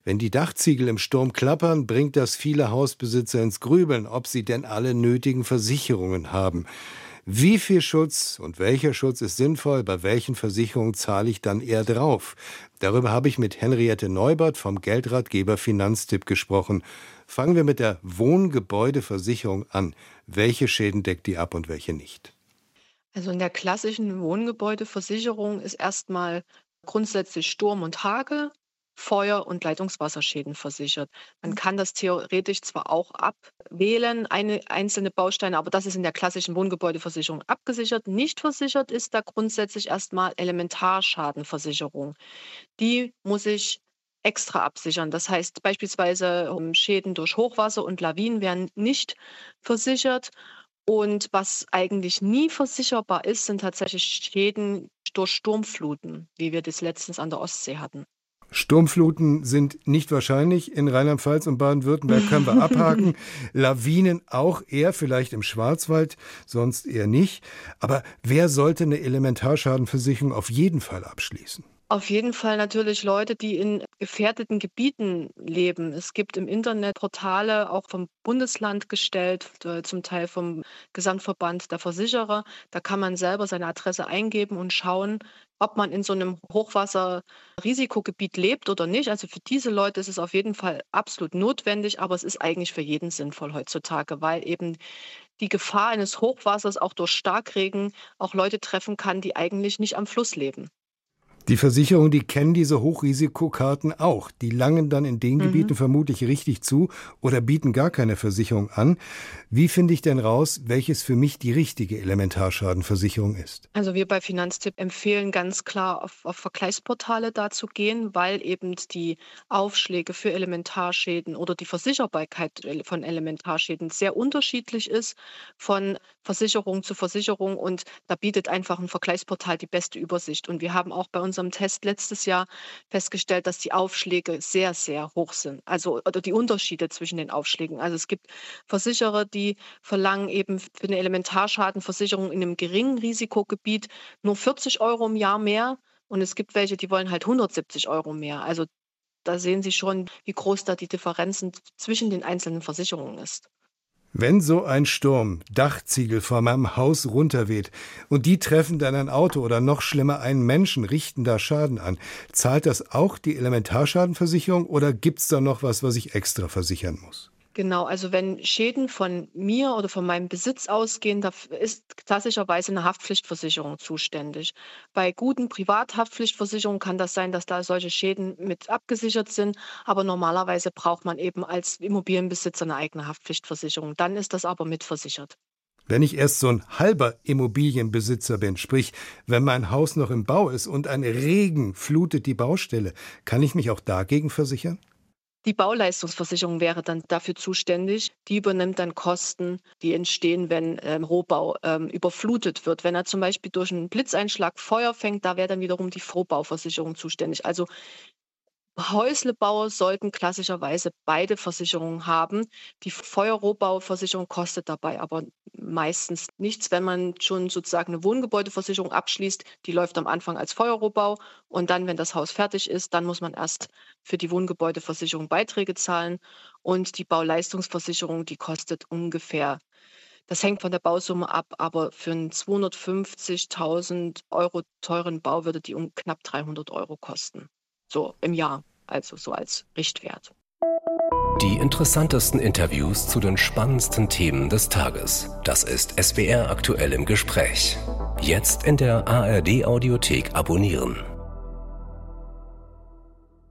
Wenn die Dachziegel im Sturm klappern, bringt das viele Hausbesitzer ins Grübeln, ob sie denn alle nötigen Versicherungen haben. Wie viel Schutz und welcher Schutz ist sinnvoll? Bei welchen Versicherungen zahle ich dann eher drauf? Darüber habe ich mit Henriette Neubert vom Geldratgeber Finanztipp gesprochen. Fangen wir mit der Wohngebäudeversicherung an. Welche Schäden deckt die ab und welche nicht? Also in der klassischen Wohngebäudeversicherung ist erstmal grundsätzlich Sturm und Hagel, Feuer- und Leitungswasserschäden versichert. Man kann das theoretisch zwar auch abwählen, einzelne Bausteine, aber das ist in der klassischen Wohngebäudeversicherung abgesichert. Nicht versichert ist da grundsätzlich erstmal Elementarschadenversicherung. Die muss ich extra absichern. Das heißt beispielsweise Schäden durch Hochwasser und Lawinen werden nicht versichert. Und was eigentlich nie versicherbar ist, sind tatsächlich Schäden durch Sturmfluten, wie wir das letztens an der Ostsee hatten. Sturmfluten sind nicht wahrscheinlich. In Rheinland-Pfalz und Baden-Württemberg können wir abhaken. Lawinen auch eher, vielleicht im Schwarzwald, sonst eher nicht. Aber wer sollte eine Elementarschadenversicherung auf jeden Fall abschließen? Auf jeden Fall natürlich Leute, die in gefährdeten Gebieten leben. Es gibt im Internet Portale, auch vom Bundesland gestellt, zum Teil vom Gesamtverband der Versicherer. Da kann man selber seine Adresse eingeben und schauen, ob man in so einem Hochwasserrisikogebiet lebt oder nicht. Also für diese Leute ist es auf jeden Fall absolut notwendig, aber es ist eigentlich für jeden sinnvoll heutzutage, weil eben die Gefahr eines Hochwassers auch durch Starkregen auch Leute treffen kann, die eigentlich nicht am Fluss leben. Die Versicherungen, die kennen diese Hochrisikokarten auch. Die langen dann in den Gebieten vermutlich richtig zu oder bieten gar keine Versicherung an. Wie finde ich denn raus, welches für mich die richtige Elementarschadenversicherung ist? Also wir bei Finanztipp empfehlen ganz klar, auf Vergleichsportale da zu gehen, weil eben die Aufschläge für Elementarschäden oder die Versicherbarkeit von Elementarschäden sehr unterschiedlich ist von Versicherung zu Versicherung, und da bietet einfach ein Vergleichsportal die beste Übersicht. Und wir haben auch bei unserem Test letztes Jahr festgestellt, dass die Aufschläge sehr, sehr hoch sind. Also oder die Unterschiede zwischen den Aufschlägen. Also es gibt Versicherer, die verlangen eben für eine Elementarschadenversicherung in einem geringen Risikogebiet nur 40 € im Jahr mehr. Und es gibt welche, die wollen halt 170 € mehr. Also da sehen Sie schon, wie groß da die Differenzen zwischen den einzelnen Versicherungen ist. Wenn so ein Sturm Dachziegel vor meinem Haus runterweht und die treffen dann ein Auto oder noch schlimmer einen Menschen, richten da Schaden an, zahlt das auch die Elementarschadenversicherung oder gibt's da noch was ich extra versichern muss? Genau, also wenn Schäden von mir oder von meinem Besitz ausgehen, da ist klassischerweise eine Haftpflichtversicherung zuständig. Bei guten Privathaftpflichtversicherungen kann das sein, dass da solche Schäden mit abgesichert sind, aber normalerweise braucht man eben als Immobilienbesitzer eine eigene Haftpflichtversicherung. Dann ist das aber mitversichert. Wenn ich erst so ein halber Immobilienbesitzer bin, sprich, wenn mein Haus noch im Bau ist und ein Regen flutet die Baustelle, kann ich mich auch dagegen versichern? Die Bauleistungsversicherung wäre dann dafür zuständig. Die übernimmt dann Kosten, die entstehen, wenn Rohbau überflutet wird. Wenn er zum Beispiel durch einen Blitzeinschlag Feuer fängt, da wäre dann wiederum die Vorbauversicherung zuständig. Also Häuslebauer sollten klassischerweise beide Versicherungen haben. Die Feuerrohbauversicherung kostet dabei aber meistens nichts, wenn man schon sozusagen eine Wohngebäudeversicherung abschließt. Die läuft am Anfang als Feuerrohbau, und dann, wenn das Haus fertig ist, dann muss man erst für die Wohngebäudeversicherung Beiträge zahlen, und die Bauleistungsversicherung, die kostet ungefähr, das hängt von der Bausumme ab, aber für einen 250.000 € teuren Bau würde die um knapp 300 € kosten. So im Jahr, also so als Richtwert. Die interessantesten Interviews zu den spannendsten Themen des Tages. Das ist SWR aktuell im Gespräch. Jetzt in der ARD Audiothek abonnieren.